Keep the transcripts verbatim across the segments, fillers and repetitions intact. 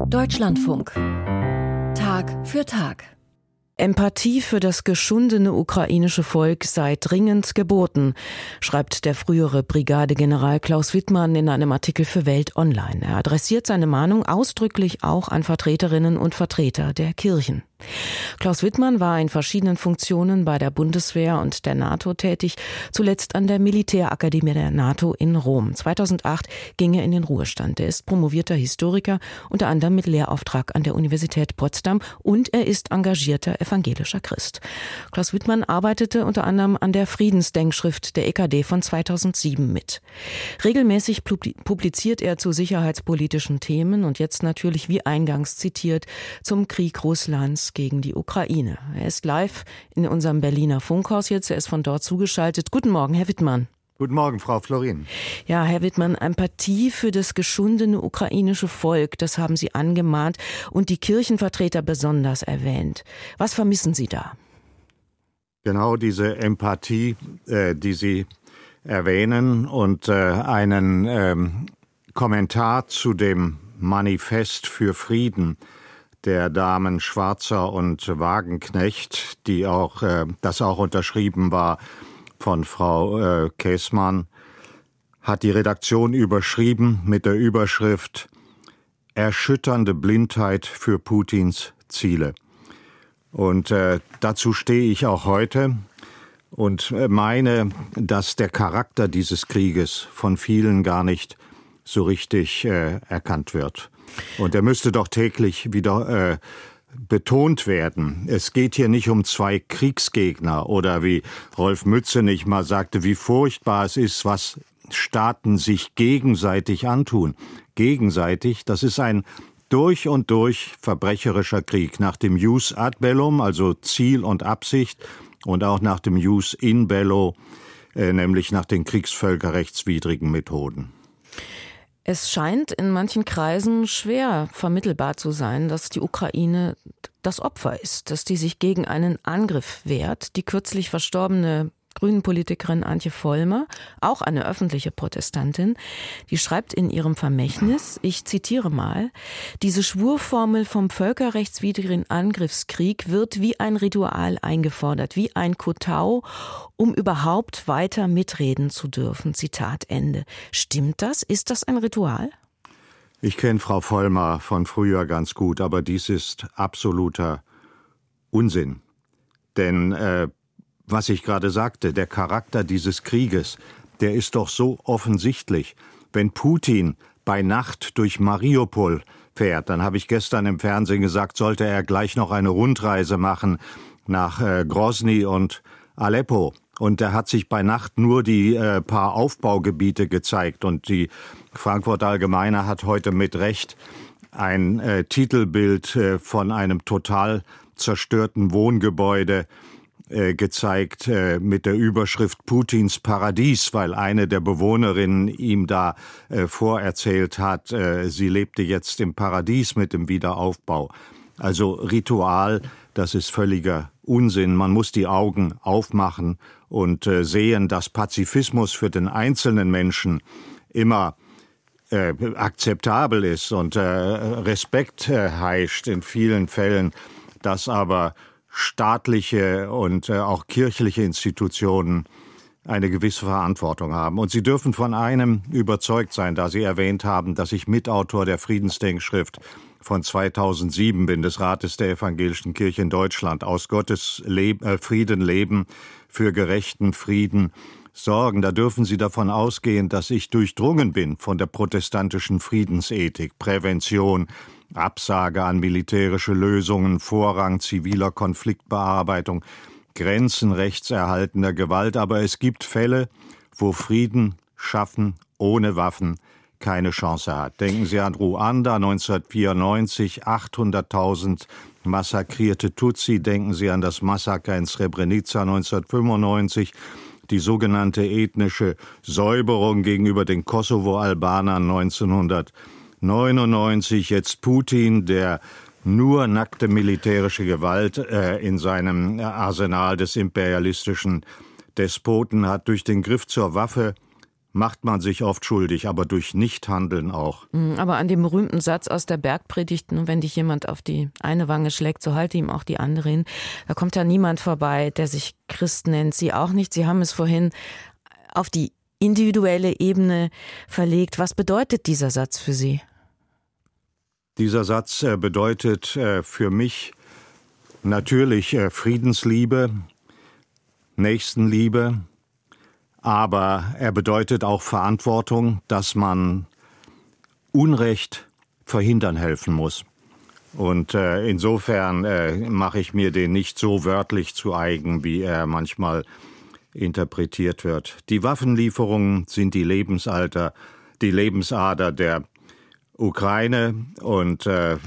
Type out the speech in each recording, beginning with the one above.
Deutschlandfunk. Tag für Tag. Empathie für das geschundene ukrainische Volk sei dringend geboten, schreibt der frühere Brigadegeneral Klaus Wittmann in einem Artikel für Welt Online. Er adressiert seine Mahnung ausdrücklich auch an Vertreterinnen und Vertreter der Kirchen. Klaus Wittmann war in verschiedenen Funktionen bei der Bundeswehr und der NATO tätig, zuletzt an der Militärakademie der NATO in Rom. zweitausendacht ging er in den Ruhestand. Er ist promovierter Historiker, unter anderem mit Lehrauftrag an der Universität Potsdam, und er ist engagierter evangelischer Christ. Klaus Wittmann arbeitete unter anderem an der Friedensdenkschrift der E K D von zweitausendsieben mit. Regelmäßig publiziert er zu sicherheitspolitischen Themen und jetzt natürlich, wie eingangs zitiert, zum Krieg Russlands gegen die Ukraine. Er ist live in unserem Berliner Funkhaus jetzt. Er ist von dort zugeschaltet. Guten Morgen, Herr Wittmann. Guten Morgen, Frau Florin. Ja, Herr Wittmann, Empathie für das geschundene ukrainische Volk, das haben Sie angemahnt und die Kirchenvertreter besonders erwähnt. Was vermissen Sie da? Genau diese Empathie, äh, die Sie erwähnen, und äh, einen ähm, Kommentar zu dem Manifest für Frieden der Damen Schwarzer und Wagenknecht, die auch, äh, das auch unterschrieben war von Frau äh, Käßmann, hat die Redaktion überschrieben mit der Überschrift „Erschütternde Blindheit für Putins Ziele". Und äh, dazu stehe ich auch heute und meine, dass der Charakter dieses Krieges von vielen gar nicht so richtig äh, erkannt wird. Und er müsste doch täglich wieder äh, betont werden. Es geht hier nicht um zwei Kriegsgegner oder wie Rolf Mützenich mal sagte, wie furchtbar es ist, was Staaten sich gegenseitig antun. Gegenseitig, das ist ein durch und durch verbrecherischer Krieg. Nach dem Jus ad bellum, also Ziel und Absicht, und auch nach dem Jus in bello, äh, nämlich nach den kriegsvölkerrechtswidrigen Methoden. Es scheint in manchen Kreisen schwer vermittelbar zu sein, dass die Ukraine das Opfer ist, dass die sich gegen einen Angriff wehrt. Die kürzlich verstorbene Grünen-Politikerin Antje Vollmer, auch eine öffentliche Protestantin, die schreibt in ihrem Vermächtnis, ich zitiere mal, diese Schwurformel vom völkerrechtswidrigen Angriffskrieg wird wie ein Ritual eingefordert, wie ein Kotau, um überhaupt weiter mitreden zu dürfen. Zitat Ende. Stimmt das? Ist das ein Ritual? Ich kenne Frau Vollmer von früher ganz gut, aber dies ist absoluter Unsinn. Denn äh, was ich gerade sagte, der Charakter dieses Krieges, der ist doch so offensichtlich. Wenn Putin bei Nacht durch Mariupol fährt, dann habe ich gestern im Fernsehen gesagt, sollte er gleich noch eine Rundreise machen nach äh, Grozny und Aleppo. Und er hat sich bei Nacht nur die äh, paar Aufbaugebiete gezeigt. Und die Frankfurter Allgemeine hat heute mit Recht ein äh, Titelbild äh, von einem total zerstörten Wohngebäude gezeigt mit der Überschrift Putins Paradies, weil eine der Bewohnerinnen ihm da äh, vorerzählt hat, äh, sie lebte jetzt im Paradies mit dem Wiederaufbau. Also Ritual, das ist völliger Unsinn. Man muss die Augen aufmachen und äh, sehen, dass Pazifismus für den einzelnen Menschen immer äh, akzeptabel ist und äh, Respekt äh, heischt in vielen Fällen, dass aber staatliche und äh, auch kirchliche Institutionen eine gewisse Verantwortung haben. Und Sie dürfen von einem überzeugt sein, da Sie erwähnt haben, dass ich Mitautor der Friedensdenkschrift von zweitausendsieben bin, des Rates der Evangelischen Kirche in Deutschland, aus Gottes Le- äh, Frieden leben, für gerechten Frieden sorgen. Da dürfen Sie davon ausgehen, dass ich durchdrungen bin von der protestantischen Friedensethik, Prävention, Absage an militärische Lösungen, Vorrang ziviler Konfliktbearbeitung, Grenzen rechtserhaltender Gewalt. Aber es gibt Fälle, wo Frieden schaffen ohne Waffen keine Chance hat. Denken Sie an Ruanda neunzehnhundertvierundneunzig, achthunderttausend massakrierte Tutsi. Denken Sie an das Massaker in Srebrenica neunzehnhundertfünfundneunzig, die sogenannte ethnische Säuberung gegenüber den Kosovo-Albanern neunzehnhundertneunundneunzig. Jetzt Putin, der nur nackte militärische Gewalt äh, in seinem Arsenal des imperialistischen Despoten hat. Durch den Griff zur Waffe macht man sich oft schuldig, aber durch Nichthandeln auch. Aber an dem berühmten Satz aus der Bergpredigt, nur wenn dich jemand auf die eine Wange schlägt, so halte ihm auch die andere hin. Da kommt ja niemand vorbei, der sich Christ nennt. Sie auch nicht. Sie haben es vorhin auf die individuelle Ebene verlegt. Was bedeutet dieser Satz für Sie? Dieser Satz bedeutet für mich natürlich Friedensliebe, Nächstenliebe, aber er bedeutet auch Verantwortung, dass man Unrecht verhindern helfen muss. Und äh, insofern äh, mache ich mir den nicht so wörtlich zu eigen, wie er manchmal interpretiert wird. Die Waffenlieferungen sind die Lebensalter, die Lebensader der Ukraine, und äh,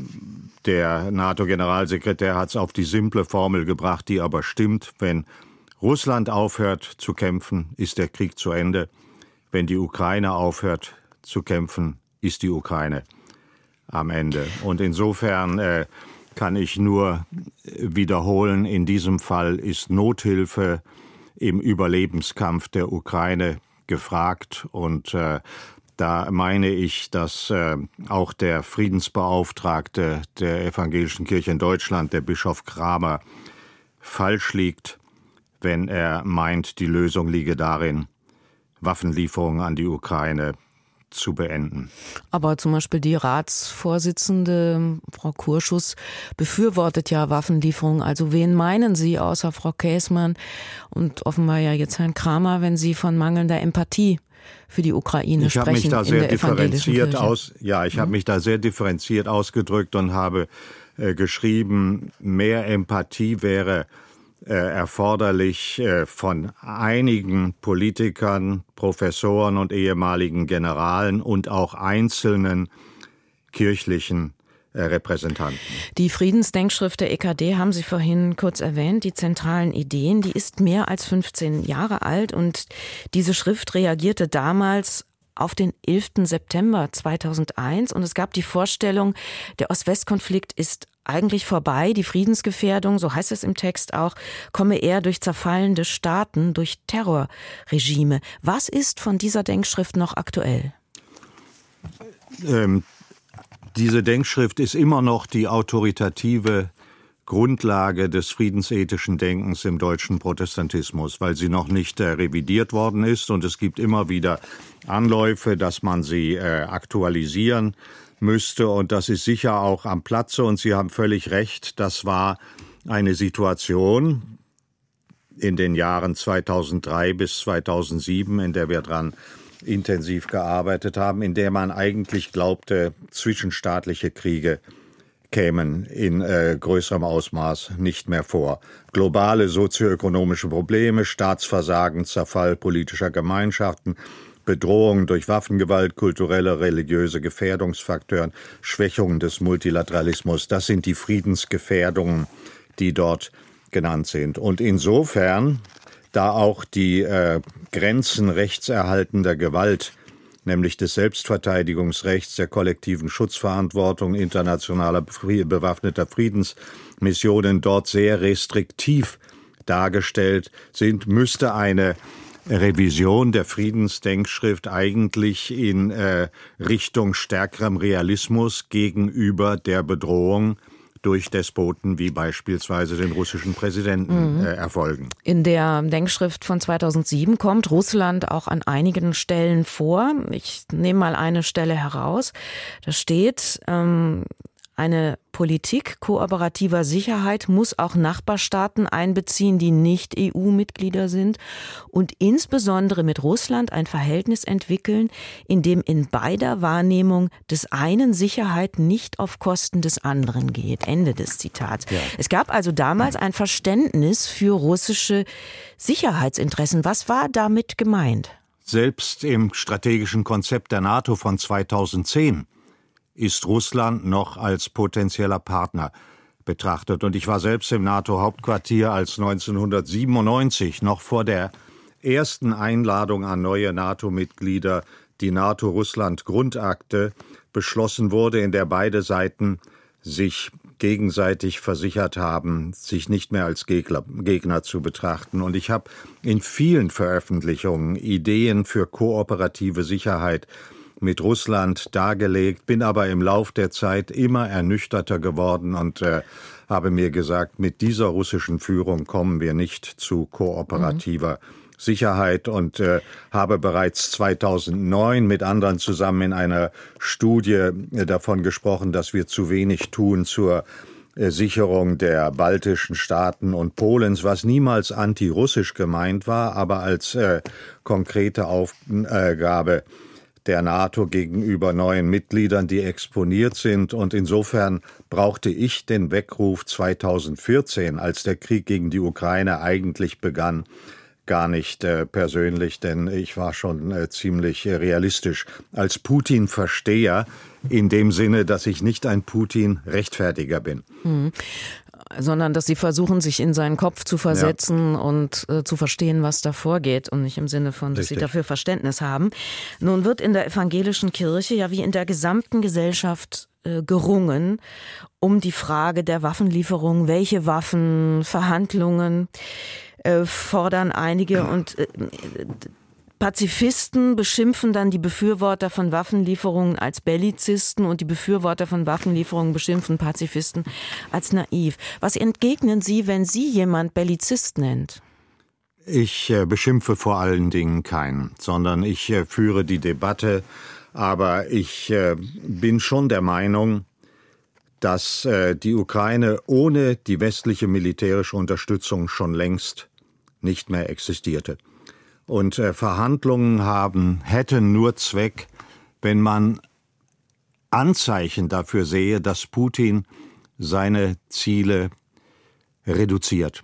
der NATO-Generalsekretär hat es auf die simple Formel gebracht, die aber stimmt: Wenn Russland aufhört zu kämpfen, ist der Krieg zu Ende. Wenn die Ukraine aufhört zu kämpfen, ist die Ukraine am Ende. Und insofern äh, kann ich nur wiederholen, in diesem Fall ist Nothilfe im Überlebenskampf der Ukraine gefragt. Und äh, da meine ich, dass äh, auch der Friedensbeauftragte der Evangelischen Kirche in Deutschland, der Bischof Kramer, falsch liegt, wenn er meint, die Lösung liege darin, Waffenlieferungen an die Ukraine zu beenden. Aber zum Beispiel die Ratsvorsitzende, Frau Kurschus, befürwortet ja Waffenlieferungen. Also wen meinen Sie außer Frau Käßmann und offenbar ja jetzt Herrn Kramer, wenn Sie von mangelnder Empathie für die Ukraine ich sprechen? Mich da sehr in der differenziert aus, ja, ich mhm. habe mich da sehr differenziert ausgedrückt und habe äh, geschrieben, mehr Empathie wäre äh, erforderlich äh, von einigen Politikern, Professoren und ehemaligen Generalen und auch einzelnen kirchlichen Repräsentanten. Die Friedensdenkschrift der E K D haben Sie vorhin kurz erwähnt, die zentralen Ideen, die ist mehr als fünfzehn Jahre alt, und diese Schrift reagierte damals auf den elften September zweitausendeins, und es gab die Vorstellung, der Ost-West-Konflikt ist eigentlich vorbei, die Friedensgefährdung, so heißt es im Text auch, komme eher durch zerfallende Staaten, durch Terrorregime. Was ist von dieser Denkschrift noch aktuell? Ähm Diese Denkschrift ist immer noch die autoritative Grundlage des friedensethischen Denkens im deutschen Protestantismus, weil sie noch nicht äh, revidiert worden ist, und es gibt immer wieder Anläufe, dass man sie äh, aktualisieren müsste, und das ist sicher auch am Platze, und Sie haben völlig recht, das war eine Situation in den Jahren zweitausenddrei bis zweitausendsieben, in der wir dran intensiv gearbeitet haben, in der man eigentlich glaubte, zwischenstaatliche Kriege kämen in äh, größerem Ausmaß nicht mehr vor. Globale sozioökonomische Probleme, Staatsversagen, Zerfall politischer Gemeinschaften, Bedrohungen durch Waffengewalt, kulturelle, religiöse Gefährdungsfaktoren, Schwächungen des Multilateralismus, das sind die Friedensgefährdungen, die dort genannt sind. Und insofern, da auch die äh, Grenzen rechtserhaltender Gewalt, nämlich des Selbstverteidigungsrechts, der kollektiven Schutzverantwortung internationaler bewaffneter Friedensmissionen dort sehr restriktiv dargestellt sind, müsste eine Revision der Friedensdenkschrift eigentlich in äh, Richtung stärkerem Realismus gegenüber der Bedrohung durch Despoten wie beispielsweise den russischen Präsidenten mhm. äh, erfolgen. In der Denkschrift von zweitausendsieben kommt Russland auch an einigen Stellen vor. Ich nehme mal eine Stelle heraus. Da steht, ähm, eine Politik kooperativer Sicherheit muss auch Nachbarstaaten einbeziehen, die nicht E U-Mitglieder sind, und insbesondere mit Russland ein Verhältnis entwickeln, in dem in beider Wahrnehmung des einen Sicherheit nicht auf Kosten des anderen geht. Ende des Zitats. Ja. Es gab also damals ein Verständnis für russische Sicherheitsinteressen. Was war damit gemeint? Selbst im strategischen Konzept der NATO von zweitausendzehn ist Russland noch als potenzieller Partner betrachtet. Und ich war selbst im NATO-Hauptquartier, als neunzehnhundertsiebenundneunzig, noch vor der ersten Einladung an neue NATO-Mitglieder, die NATO-Russland-Grundakte beschlossen wurde, in der beide Seiten sich gegenseitig versichert haben, sich nicht mehr als Gegner, Gegner zu betrachten. Und ich habe in vielen Veröffentlichungen Ideen für kooperative Sicherheit mit Russland dargelegt, bin aber im Lauf der Zeit immer ernüchterter geworden und äh, habe mir gesagt, mit dieser russischen Führung kommen wir nicht zu kooperativer mhm. Sicherheit und äh, habe bereits zweitausendneun mit anderen zusammen in einer Studie äh, davon gesprochen, dass wir zu wenig tun zur äh, Sicherung der baltischen Staaten und Polens, was niemals antirussisch gemeint war, aber als äh, konkrete Aufgabe der NATO gegenüber neuen Mitgliedern, die exponiert sind. Und insofern brauchte ich den Weckruf zweitausendvierzehn, als der Krieg gegen die Ukraine eigentlich begann, gar nicht äh, persönlich, denn ich war schon äh, ziemlich äh, realistisch. Als Putin-Versteher in dem Sinne, dass ich nicht ein Putin-Rechtfertiger bin. Hm. Sondern dass Sie versuchen, sich in seinen Kopf zu versetzen ja. und äh, zu verstehen, was da vorgeht und nicht im Sinne von, dass Richtig. Sie dafür Verständnis haben. Nun wird in der evangelischen Kirche ja wie in der gesamten Gesellschaft äh, gerungen um die Frage der Waffenlieferung, welche Waffen, Verhandlungen äh, fordern einige und äh, Pazifisten beschimpfen dann die Befürworter von Waffenlieferungen als Bellizisten und die Befürworter von Waffenlieferungen beschimpfen Pazifisten als naiv. Was entgegnen Sie, wenn Sie jemand Bellizist nennt? Ich äh, beschimpfe vor allen Dingen keinen, sondern ich äh, führe die Debatte. Aber ich äh, bin schon der Meinung, dass äh, die Ukraine ohne die westliche militärische Unterstützung schon längst nicht mehr existierte. Und äh, Verhandlungen haben, hätten nur Zweck, wenn man Anzeichen dafür sehe, dass Putin seine Ziele reduziert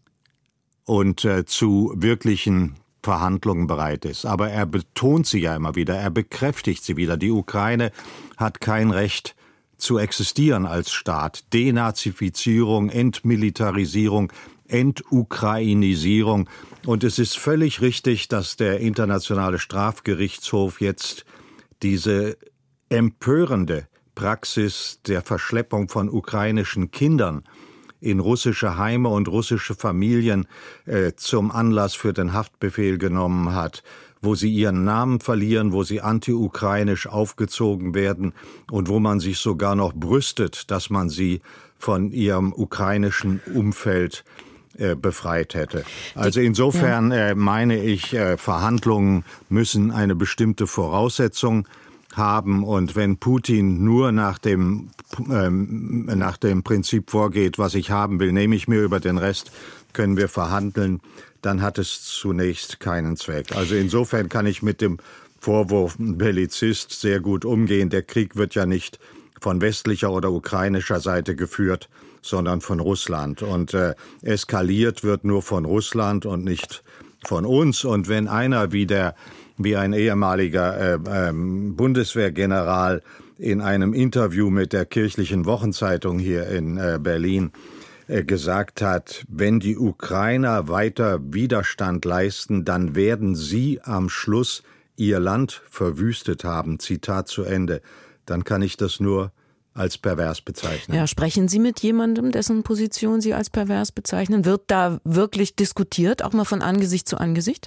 und äh, zu wirklichen Verhandlungen bereit ist. Aber er betont sie ja immer wieder, er bekräftigt sie wieder. Die Ukraine hat kein Recht zu existieren als Staat. Denazifizierung, Entmilitarisierung, Entukrainisierung. Und es ist völlig richtig, dass der Internationale Strafgerichtshof jetzt diese empörende Praxis der Verschleppung von ukrainischen Kindern in russische Heime und russische Familien äh, zum Anlass für den Haftbefehl genommen hat, wo sie ihren Namen verlieren, wo sie anti-ukrainisch aufgezogen werden und wo man sich sogar noch brüstet, dass man sie von ihrem ukrainischen Umfeld äh, befreit hätte. Also insofern äh, meine ich, äh, Verhandlungen müssen eine bestimmte Voraussetzung haben, und wenn Putin nur nach dem ähm, nach dem Prinzip vorgeht, was ich haben will, nehme ich mir, über den Rest können wir verhandeln, dann hat es zunächst keinen Zweck. Also insofern kann ich mit dem Vorwurf Bellizist sehr gut umgehen. Der Krieg wird ja nicht von westlicher oder ukrainischer Seite geführt, sondern von Russland. Und äh, eskaliert wird nur von Russland und nicht von uns. Und wenn einer wie der wie ein ehemaliger äh, äh, Bundeswehrgeneral in einem Interview mit der kirchlichen Wochenzeitung hier in äh, Berlin äh, gesagt hat, wenn die Ukrainer weiter Widerstand leisten, dann werden sie am Schluss ihr Land verwüstet haben, Zitat zu Ende, dann kann ich das nur als pervers bezeichnen. Ja, sprechen Sie mit jemandem, dessen Position Sie als pervers bezeichnen? Wird da wirklich diskutiert, auch mal von Angesicht zu Angesicht?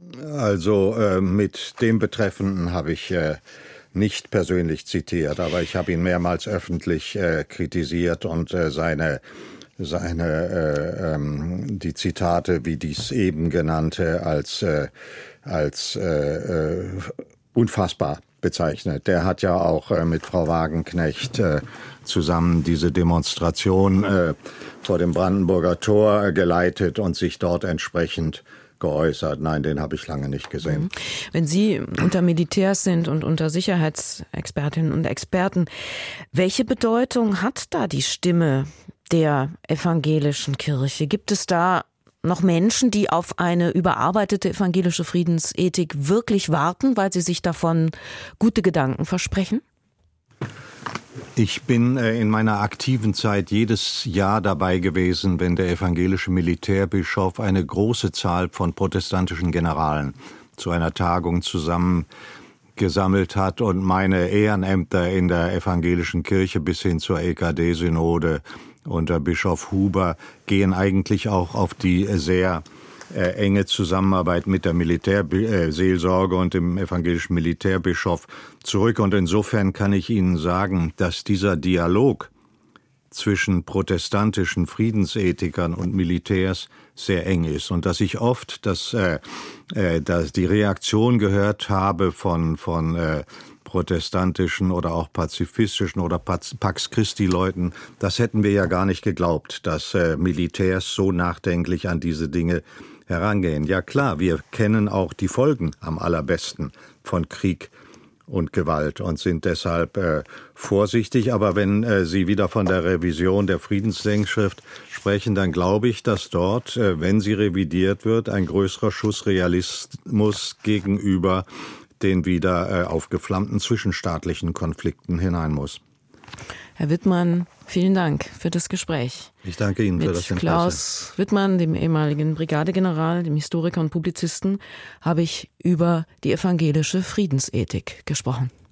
Also äh, mit dem Betreffenden habe ich äh, nicht persönlich zitiert, aber ich habe ihn mehrmals öffentlich äh, kritisiert und äh, seine seine äh, ähm, die Zitate, wie dies eben genannte, als äh, als äh, äh, unfassbar bezeichnet. Der hat ja auch äh, mit Frau Wagenknecht äh, zusammen diese Demonstration äh, vor dem Brandenburger Tor äh, geleitet und sich dort entsprechend geäußert. Nein, den habe ich lange nicht gesehen. Wenn Sie unter Militärs sind und unter Sicherheitsexpertinnen und Experten, welche Bedeutung hat da die Stimme der evangelischen Kirche? Gibt es da noch Menschen, die auf eine überarbeitete evangelische Friedensethik wirklich warten, weil sie sich davon gute Gedanken versprechen? Ich bin in meiner aktiven Zeit jedes Jahr dabei gewesen, wenn der evangelische Militärbischof eine große Zahl von protestantischen Generalen zu einer Tagung zusammen gesammelt hat und meine Ehrenämter in der evangelischen Kirche bis hin zur E K D-Synode unter Bischof Huber gehen eigentlich auch auf die sehr äh, enge Zusammenarbeit mit der Militärseelsorge und dem evangelischen Militärbischof zurück. Und insofern kann ich Ihnen sagen, dass dieser Dialog zwischen protestantischen Friedensethikern und Militärs sehr eng ist und dass ich oft das, äh, äh, dass die Reaktion gehört habe von von äh, protestantischen oder auch pazifistischen oder Pax Christi-Leuten, das hätten wir ja gar nicht geglaubt, dass äh, Militärs so nachdenklich an diese Dinge herangehen. Ja klar, wir kennen auch die Folgen am allerbesten von Krieg und Gewalt und sind deshalb äh, vorsichtig. Aber wenn äh, Sie wieder von der Revision der Friedensdenkschrift sprechen, dann glaube ich, dass dort, äh, wenn sie revidiert wird, ein größerer Schuss Realismus gegenüber den wieder äh, aufgeflammten zwischenstaatlichen Konflikten hinein muss. Herr Wittmann, vielen Dank für das Gespräch. Ich danke Ihnen Mit für das Interesse. Klaus Wittmann, dem ehemaligen Brigadegeneral, dem Historiker und Publizisten, habe ich über die evangelische Friedensethik gesprochen.